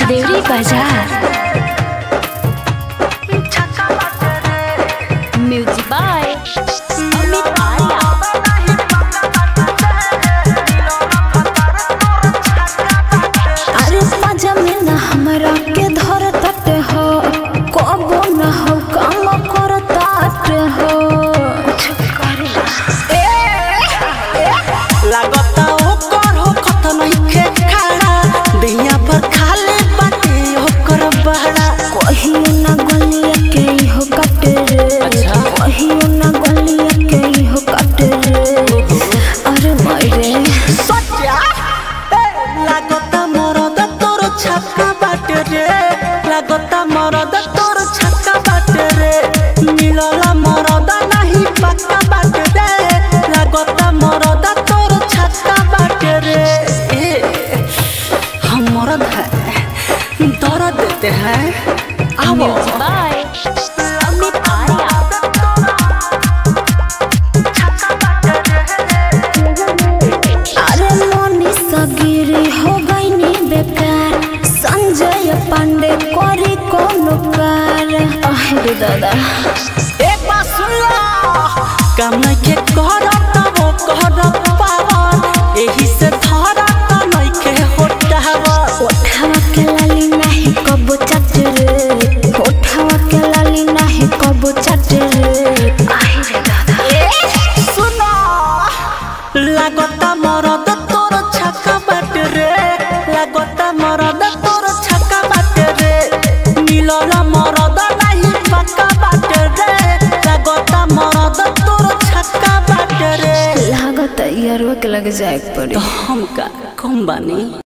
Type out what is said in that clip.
देवरी Bazar. Music by Amit Arya. अरे पाजा में ना हमरा के धर तट हो, कबो ना हो काम कर तट हो। लागता ओकर हो खत नइखे खाड़ा, दिया भर खाले बाटे ओकर बहड़ा। कहियो ना गलिया के हो काटे रे, कहियो ना गलिया के हो काटे रे। अरे मायरे सत्या लागता मरद तोर छक्का बाटे रे, लागता मरद तोर छक्का बाटे रे। मिलला मरद नहीं पक्का बाटे रे, लागता मरद तोर छक्का बाटे रे। हम मरद है दर्द देते हैं। Music by Amit Arya. अरे मोनी सगिरी हो गई नी बेकार, संजय पांडे कोरी कोनो कार। अरे दादा एक बात सुन लो, काम नइखे करत वो करत पावर, एही से धरत नइखे होटावर। ओठावा के लाली नहीं कबो चट रे, ओठावा के लाली नहीं कबो चट रे। अरे दादा सुनो लागता मरद तोर छक्का बाटे रे, लागता मरद तोर छक्का बाटे रे। मिलला मरद नहीं पक्का बाटे रे, लागता मरद तोर छक्का बाटे रे। लागत यार के लग जाए पड़ी। तो हम का कम बानी।